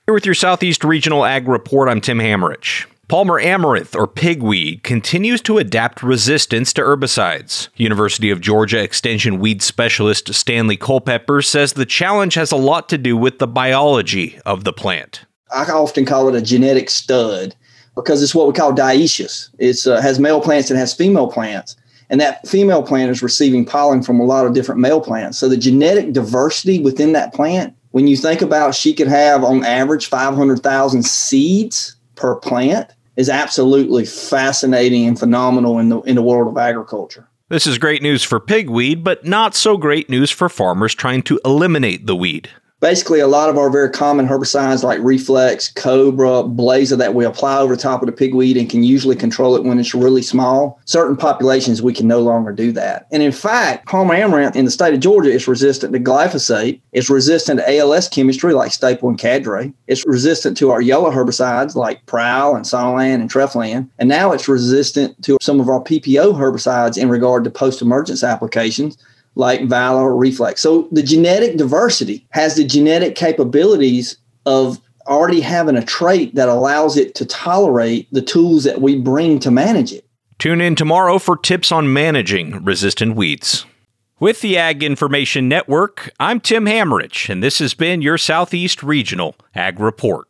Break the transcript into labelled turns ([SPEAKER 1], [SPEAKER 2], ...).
[SPEAKER 1] Here with your Southeast Regional Ag Report, I'm Tim Hammerich. Palmer amaranth, or pigweed, continues to adapt resistance to herbicides. University of Georgia Extension weed specialist Stanley Culpepper says the challenge has a lot to do with the biology of the plant.
[SPEAKER 2] I often call it a genetic stud because it's what we call dioecious. It has male plants and has female plants. And that female plant is receiving pollen from a lot of different male plants. So the genetic diversity within that plant, when you think about she could have on average 500,000 seeds per plant, is absolutely fascinating and phenomenal in the world of agriculture.
[SPEAKER 1] This is great news for pigweed, but not so great news for farmers trying to eliminate the weed.
[SPEAKER 2] Basically, a lot of our very common herbicides like Reflex, Cobra, Blazer that we apply over the top of the pigweed and can usually control it when it's really small. Certain populations, we can no longer do that. And in fact, Palmer amaranth in the state of Georgia is resistant to glyphosate. It's resistant to ALS chemistry like Staple and Cadre. It's resistant to our yellow herbicides like Prowl and Sonalan and Treflan. And now it's resistant to some of our PPO herbicides in regard to post-emergence applications like Valor or Reflex. So the genetic diversity has the genetic capabilities of already having a trait that allows it to tolerate the tools that we bring to manage it.
[SPEAKER 1] Tune in tomorrow for tips on managing resistant weeds. With the Ag Information Network, I'm Tim Hammerich, and this has been your Southeast Regional Ag Report.